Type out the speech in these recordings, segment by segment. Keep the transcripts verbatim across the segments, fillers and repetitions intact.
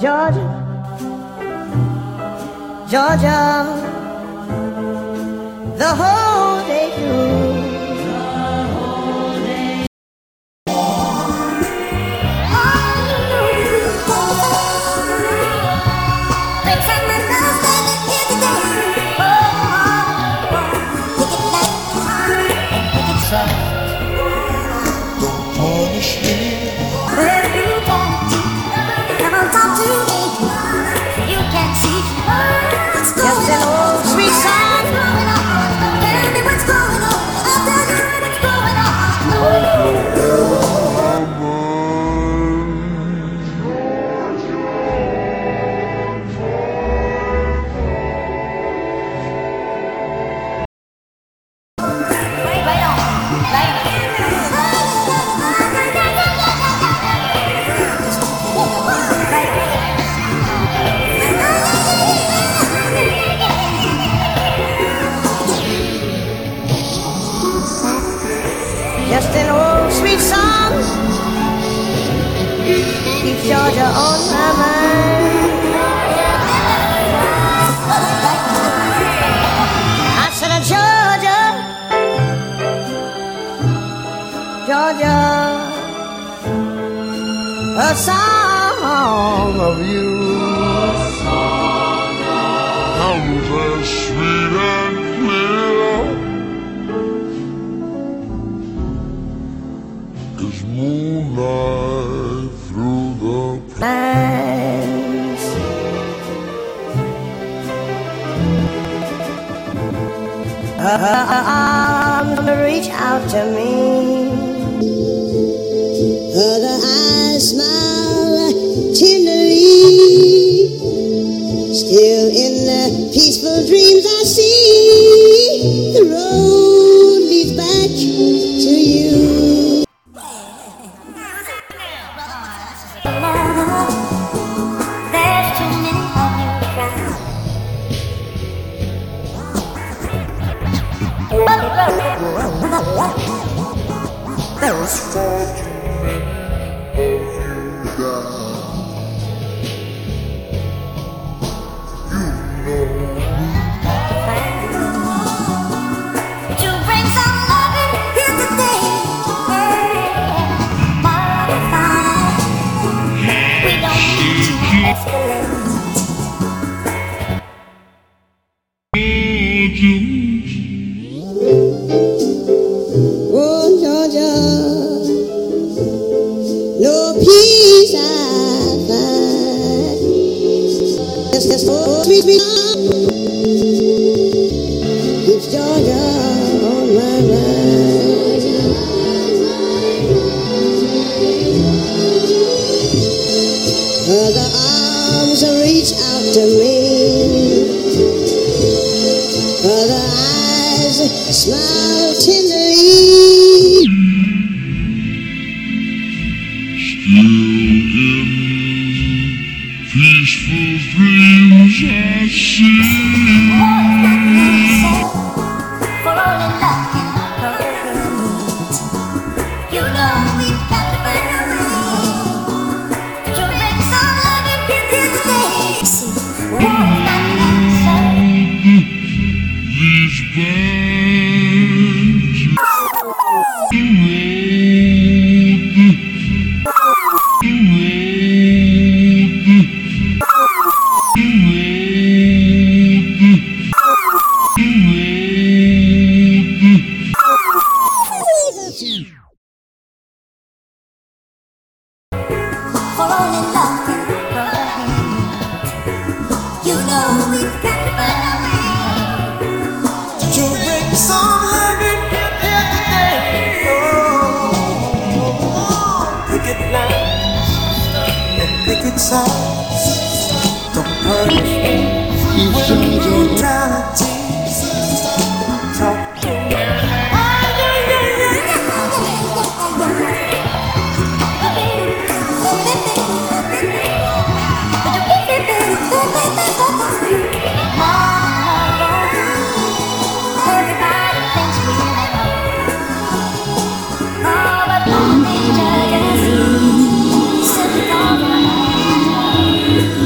Georgia, Georgia, the whole day through. Just an old sweet song. Tell me what's going on. I'll tell you what's going on. Right on, right on. Just an old sweet song keeps Georgia on my mind. I said, Georgia, Georgia, a song of you. Sounds as sweet and clear as moonlight through the Pines. Her arms reach out to me. Her eyes smile tenderly. Still in the peaceful dreams I see, the road leads back to you. There's too many of you around. There's far too many of you down. You know Would you bring some loving here today? More fun. We don't need to escalate. Oh, Georgia, no peace I find. Just a sweet, sweet song keeps Georgia on my mind. Her arms reach out to me. Her eyes smile tenderly. peaceful dreams I see. For all in love and perfect. You know we've got to find a way to bring some love and here today. See, won't that answer? These bags the For all in love and perfect. You know we've got to find a way to bring some loving here today. Oh, picket lines and picket signs. Don't punish me with brutality. Talk to me. Everybody thinks we're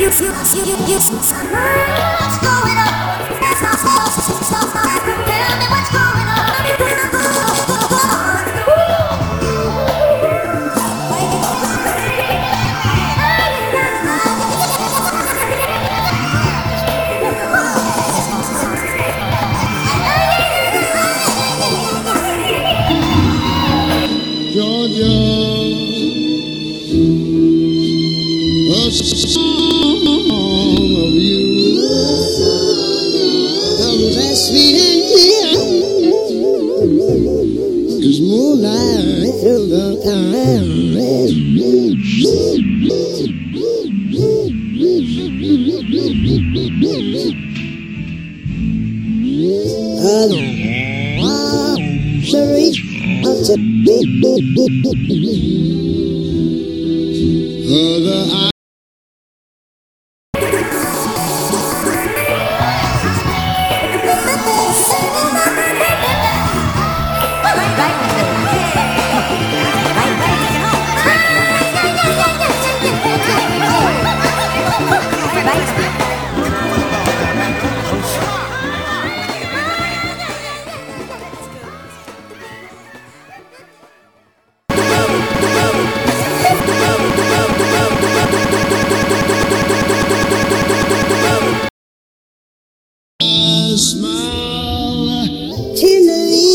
Georgia, a song of you. Comes as sweet and clear as moonlight through the time. Hello, sorry. Other eye. Smile tenderly,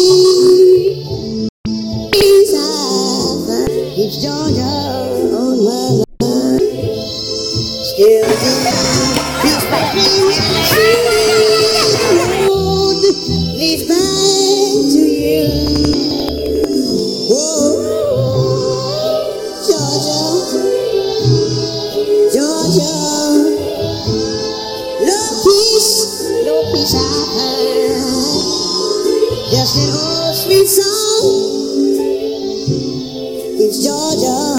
keeps Georgia on my mind. Still keeps my dreams road leads back to you. Whoa, Georgia, Georgia, no peace, no peace I find. Just an old sweet song